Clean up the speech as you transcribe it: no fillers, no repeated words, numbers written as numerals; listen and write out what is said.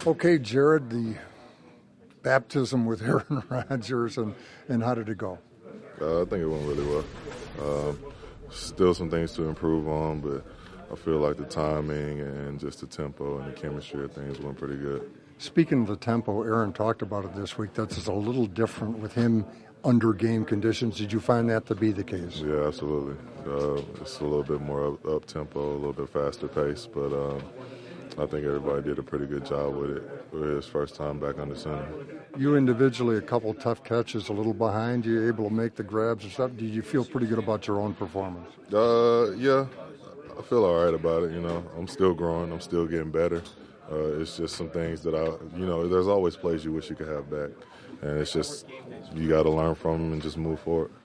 Okay, Jared, the baptism with Aaron Rodgers, and how did it go? I think it went really well. Still some things to improve on, but I feel like the timing and just the tempo and the chemistry of things went pretty good. Speaking of the tempo, Aaron talked about it this week. That's a little different with him under game conditions. Did you find that to be the case? Yeah, absolutely. It's a little bit more up tempo, a little bit faster pace, but I think everybody did a pretty good job with it for his first time back under center. You individually, a couple tough catches, a little behind. You able to make the grabs and stuff. Did you feel pretty good about your own performance? Yeah, I feel all right about it. I'm still growing. I'm still getting better. It's just some things that there's always plays you wish you could have back. And it's just, you got to learn from them and just move forward.